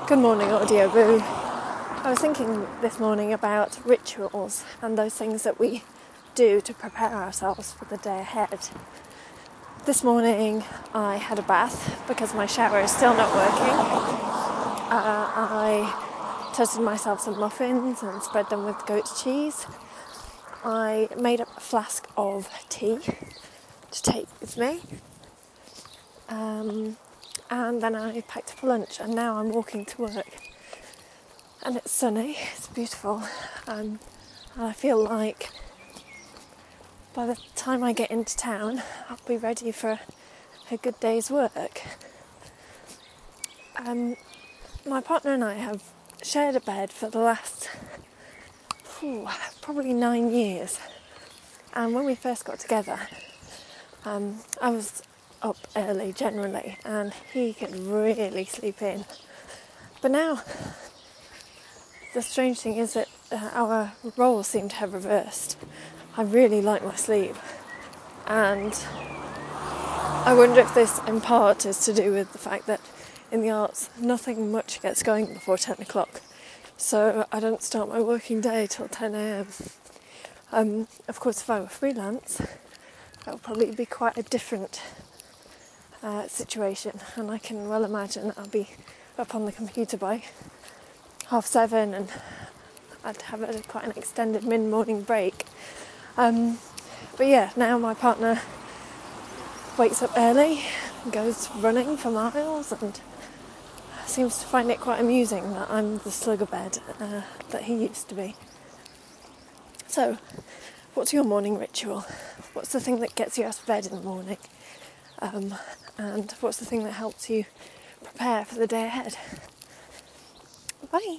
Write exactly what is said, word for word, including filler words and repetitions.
Good morning, Audio Boo. I was thinking this morning about rituals and those things that we do to prepare ourselves for the day ahead. This morning I had a bath because my shower is still not working. Uh, I toasted myself some muffins and spread them with goat's cheese. I made up a flask of tea to take with me. Um, and then I packed up a lunch and now I'm walking to work. And it's sunny, it's beautiful, um, and I feel like by the time I get into town, I'll be ready for a good day's work. Um, my partner and I have shared a bed for the last whew, probably nine years. And when we first got together, um, I was up early generally, and he could really sleep in. But now, the strange thing is that uh, our roles seem to have reversed. I really like my sleep, and I wonder if this in part is to do with the fact that in the arts nothing much gets going before ten o'clock, so I don't start my working day till ten a.m. Um, of course, if I were freelance, that would probably be quite a different uh, situation, and I can well imagine I'll be up on the computer by half seven and I'd have a, quite an extended mid-morning break. Um, but yeah, now my partner wakes up early, goes running for miles, and seems to find it quite amusing that I'm the slugger bed uh, that he used to be. So, what's your morning ritual? What's the thing that gets you out of bed in the morning? Um, and what's the thing that helps you prepare for the day ahead? Bye!